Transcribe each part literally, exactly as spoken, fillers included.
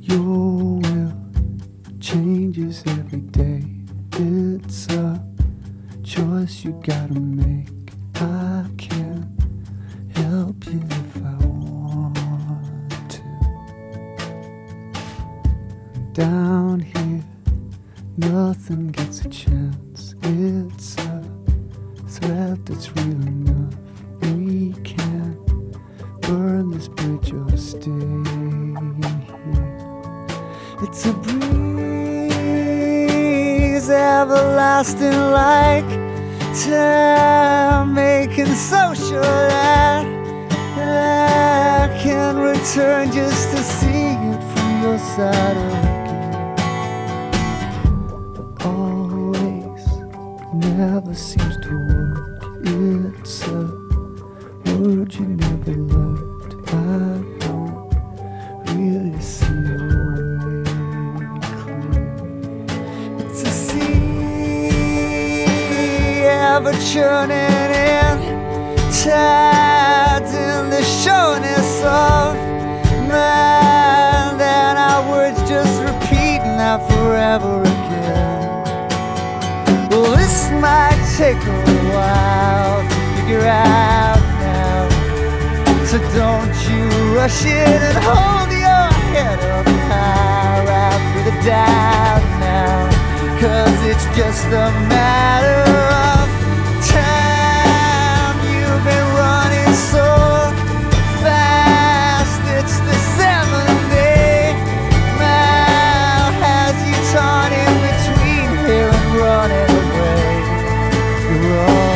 Your will changes every day. It's a choice you gotta make. I can't help you if I want to. Down here, nothing gets a chance. It's a threat that's real enough. We can't burn this bridge or stay here. It's a breeze, everlasting like time, making so sure that I can return just to see it from your side again. But always never seems to work. It's a word you never learned. I don't really see a way clear. It's a sea ever churning in, tides in the shortness of mind, and our words just repeating that forever again. Well, this might take a while to figure out now, so don't you rush in and hold your head up high right through the doubt now, 'cause it's just a matter of time. You've been running so fast, it's the seventh day mile. Has you torn in between here and running away? You're running.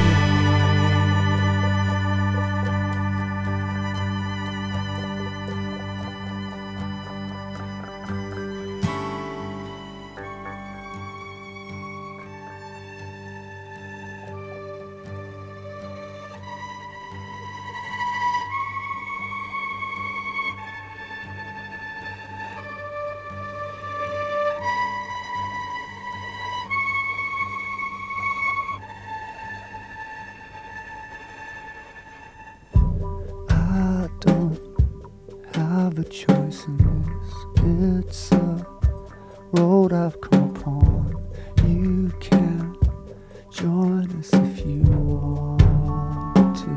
I don't have a choice in this. It's a road I've come upon. You can join us if you want to.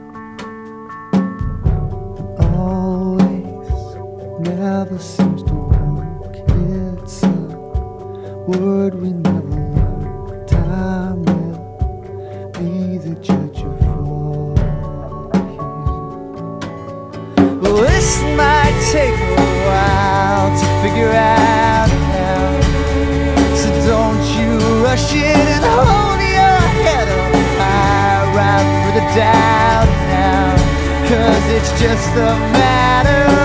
It always never seems to work. It's a word we never learned. Time will be the judge of all here. Well, this might take a while to figure out now, so don't you rush in and hold your head up high right for the doubt now, 'cause it's just a matter